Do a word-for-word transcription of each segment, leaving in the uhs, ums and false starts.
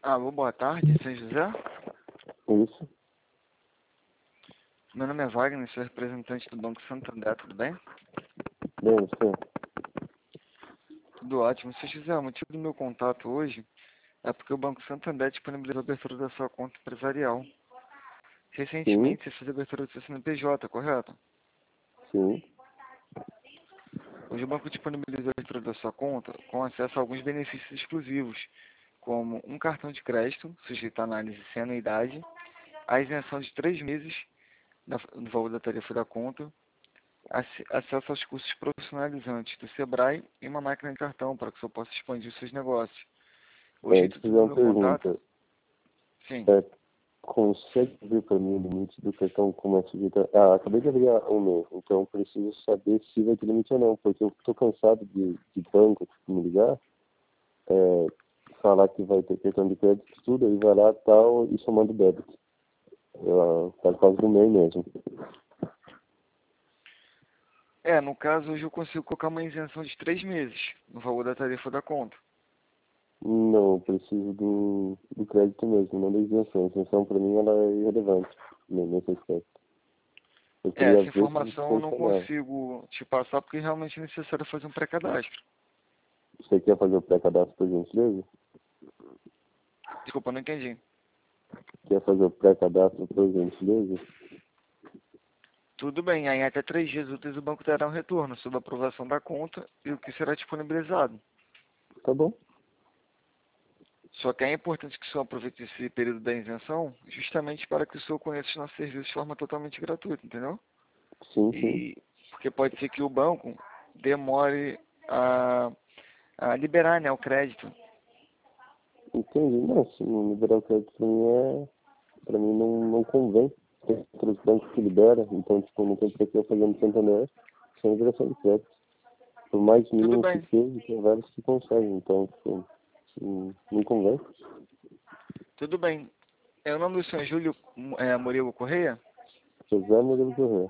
Alô, boa tarde, São José. Isso. Meu nome é Wagner, sou representante do Banco Santander, tudo bem? Bem, você. Tudo ótimo. São José, o motivo do meu contato hoje é porque o Banco Santander disponibilizou a abertura da sua conta empresarial. Sim, Recentemente, você fez a abertura do seu C N P J, correto? sim. Hoje o banco disponibilizou a abertura da sua conta com acesso a alguns benefícios exclusivos, como um cartão de crédito, sujeito a análise sem anuidade, a isenção de três meses no valor da tarifa da conta, acesso aos cursos profissionalizantes do Sebrae e uma máquina de cartão para que o senhor possa expandir os seus negócios. O É, deixa intuito eu fazer do uma meu contato, pergunta. sim, É, consegue ver para mim o limite do cartão como é sujeito a... Ah, acabei de abrir um mês, então preciso saber se vai ter limite ou não, porque eu estou cansado de, de banco me ligar, é, falar que vai ter cartão de crédito, tudo, aí vai lá tal e somando débito. Eu, tá por causa do mês mesmo. é, no caso hoje eu consigo colocar uma isenção de três meses no valor da tarifa da conta. Não, eu preciso do, do crédito mesmo, não da isenção. A isenção para mim ela é irrelevante nesse aspecto. Eu É, queria essa ver como informação eu não funcionava. consigo te passar porque realmente é necessário fazer um pré-cadastro. Você quer fazer o pré-cadastro, por gentileza? Desculpa, não entendi. Quer fazer o pré-cadastro, por gentileza? Tudo bem, aí em até três dias úteis o banco terá um retorno sobre a aprovação da conta e o que será disponibilizado. Tá bom. Só que é importante que o senhor aproveite esse período da isenção justamente para que o senhor conheça os nossos serviços de forma totalmente gratuita, entendeu? Sim, sim. E porque pode ser que o banco demore a, a liberar, né, o crédito. Entendi. Não, se não liberar o crédito pra mim é... Pra mim não, não convém. Tem outros bancos que liberam, então, tipo, não tem por que eu fazer no Santander sem liberação de crédito. Por mais Tudo mínimo que bem, seja, tem vários que conseguem, então, tipo, não, não convém. tudo bem. É, o nome do senhor é Júlio é, Murilo Correia? José Murilo Correia.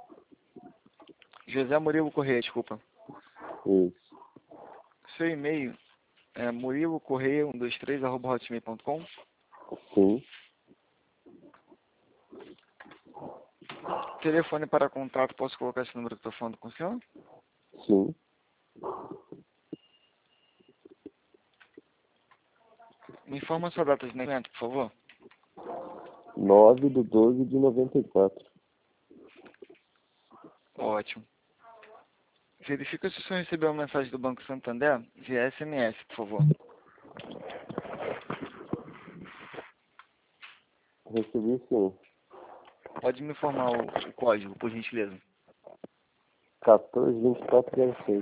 José Murilo Correia, desculpa. Isso. Seu e-mail é murilocorreia um dois três arroba hotmail ponto com. Sim, Telefone para contato, posso colocar esse número que estou falando com o senhor? sim. Me informa a sua data de nascimento, por favor. nove de doze de noventa e quatro. Ótimo. Verifica se o senhor recebeu uma mensagem do Banco Santander via S M S, por favor. Recebi sim. Pode me informar o, o código, por gentileza. quatorze, vinte e quatro, zero seis.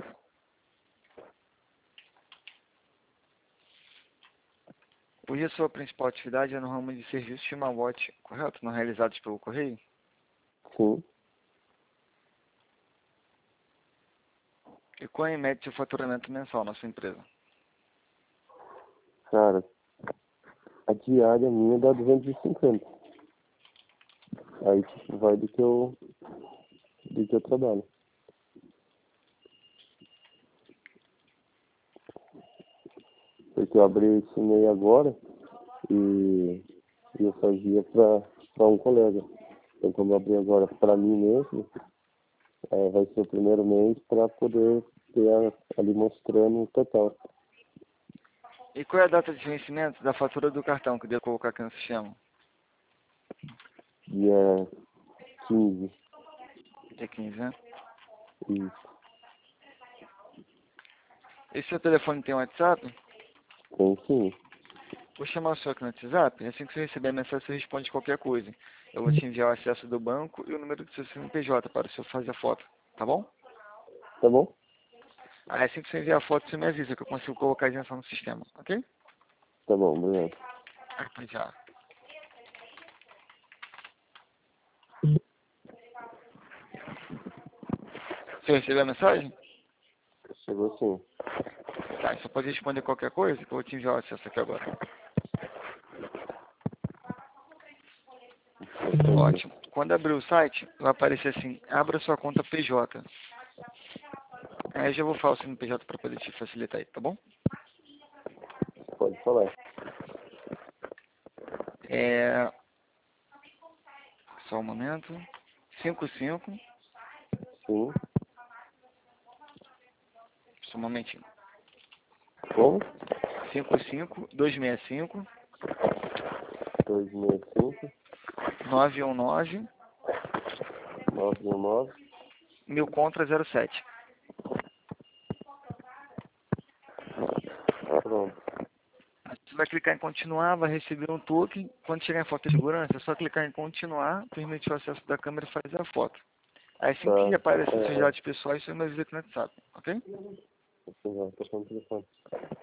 Hoje a sua principal atividade é no ramo de serviços de malote, correto? Não realizados pelo correio? Sim. E qual é em média seu faturamento mensal na sua empresa? Cara, a diária minha dá duzentos e cinquenta. Aí, tipo, vai do que eu, do que eu trabalho. Porque eu abri esse e-mail agora e, e eu fazia pra, pra um colega. Então, como eu abri agora pra mim mesmo, é, vai ser o primeiro mês pra poder ter a- ali mostrando o total. E qual é a data de vencimento da fatura do cartão que eu devo colocar aqui no sistema? Dia quinze. Dia quinze, né? Isso. Esse seu telefone tem WhatsApp? Tem sim. Vou chamar o senhor aqui no WhatsApp, e assim que você receber a mensagem, você responde qualquer coisa. Eu vou te enviar o acesso do banco e o número do seu C N P J para o senhor fazer a foto, tá bom? Tá bom? Aí assim que você enviar a foto, você me avisa que eu consigo colocar a isenção no sistema, ok? Tá bom, obrigado. Até já. Você recebeu a mensagem? Chegou sim. Tá, você pode responder qualquer coisa que eu vou te enviar o acesso aqui agora. Ótimo. Quando abrir o site, vai aparecer assim, abra sua conta P J. Aí eu já vou falar o C N P J para poder te facilitar aí, tá bom? Pode falar. É... Só um momento. cinco cinco. Sim. Só um momentinho. Como? cinco cinco, dois seis cinco, dois seis cinco, nove um nove, nove um nove. mil contra zero sete. Pronto. Você vai clicar em continuar, vai receber um token. Quando chegar em foto de segurança, é só clicar em continuar, permitir o acesso da câmera e fazer a foto. Aí assim que Tá. aparecer É, seus dados pessoais, você me avisa aqui no WhatsApp, ok? assim, ó, tô com o telefone.